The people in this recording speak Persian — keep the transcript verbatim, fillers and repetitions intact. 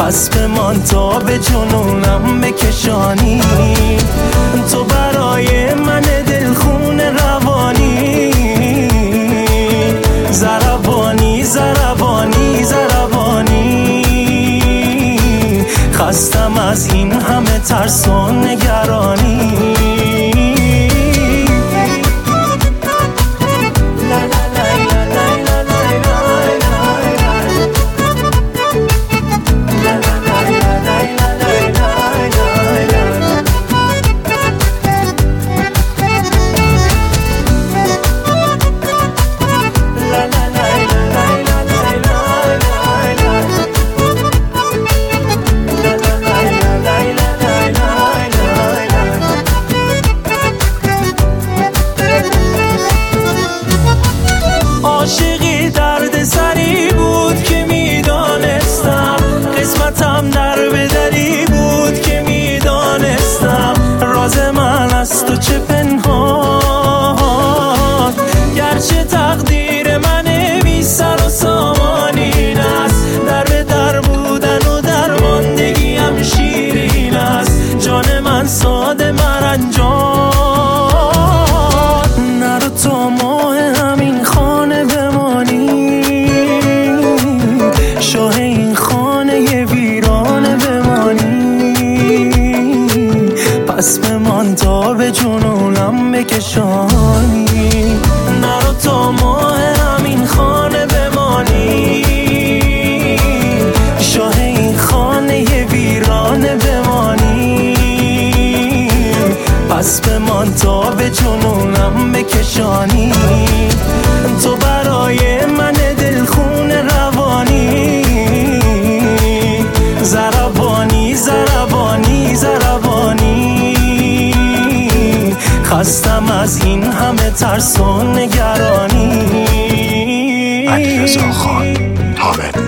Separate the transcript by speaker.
Speaker 1: پس بمان تا به جنونم بکشانی. تو برای من دلخون روانی، زربانی زربانی زربانی. خستم از این همه ترس و نگرانی. عاشقی درد سری بود که میدانستم، قسمتم در بدری بود که میدانستم. راز من از تو چه پنهان، گرچه تقدیر من بی سر و سامان این است. در به در بودن و درماندگیم شیرین است. جان من ساده مرنجان، نرو تا ماه همین خانه بمانی. شاه این خانه ویرانه بمانی. پس بمان تا به جنونم بکشانی. نرو تا ماه همین خانه بمانی. شاه این خانه ویرانه بمانی. پس بمان تا به جنونم بکشانی. تو برای من دلخون روانی، زربانی زربانی زربانی. خستم از این همه ترس و نگرانی.
Speaker 2: علیرضا خان حامد